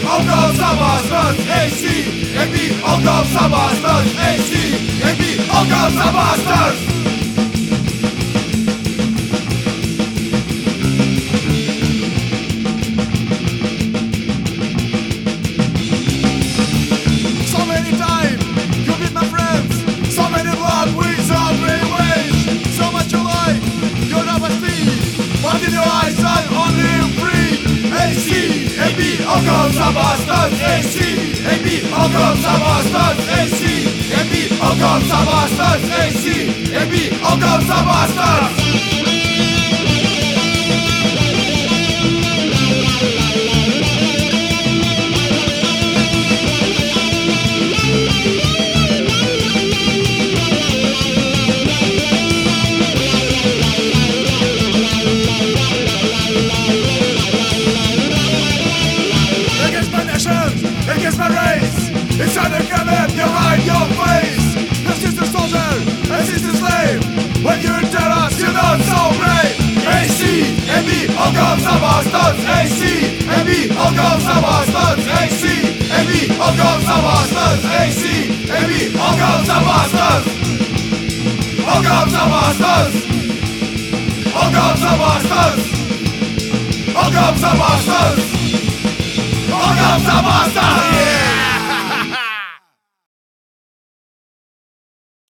Occult Sabasters, ACAB, Occult Sabasters, ACAB, Occult Sabasters. So many times you beat my friends, so many blood winds of ways, so much alike, you're not my speed, but in your eyes I'm only free. ACAB, Occult Sabasters, ACAB, Occult Sabasters, ACAB, Occult Sabasters, ACAB, Occult Sabasters. Against my race, inside the cabinet, you hide your face. Your sister soldier, and sister slave. When you tell us you're not so brave. ACAB, Occult Sabasters, ACAB, Occult Sabasters, ACAB, Occult Sabasters, ACAB, Occult Sabasters. Occult Sabasters, Occult Sabasters, Occult Sabasters, Occult Sabasters.